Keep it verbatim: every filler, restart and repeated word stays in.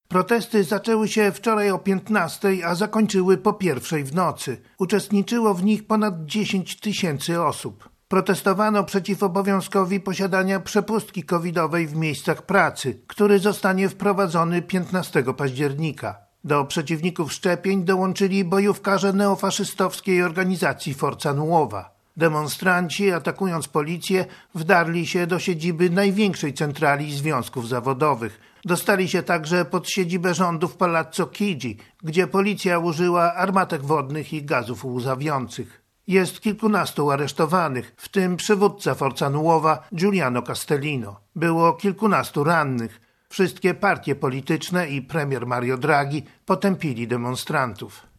Protesty zaczęły się wczoraj o piętnastej, a zakończyły po pierwszej w nocy. Uczestniczyło w nich ponad dziesięć tysięcy osób. Protestowano przeciw obowiązkowi posiadania przepustki covidowej w miejscach pracy, który zostanie wprowadzony piętnastego października. Do przeciwników szczepień dołączyli bojówkarze neofaszystowskiej organizacji Forza Nuova. Demonstranci, atakując policję, wdarli się do siedziby największej centrali związków zawodowych. Dostali się także pod siedzibę rządu w Palazzo Chigi, gdzie policja użyła armatek wodnych i gazów łzawiących. Jest kilkunastu aresztowanych, w tym przywódca Forza Nuova Giuliano Castellino. Było kilkunastu rannych. Wszystkie partie polityczne i premier Mario Draghi potępili demonstrantów.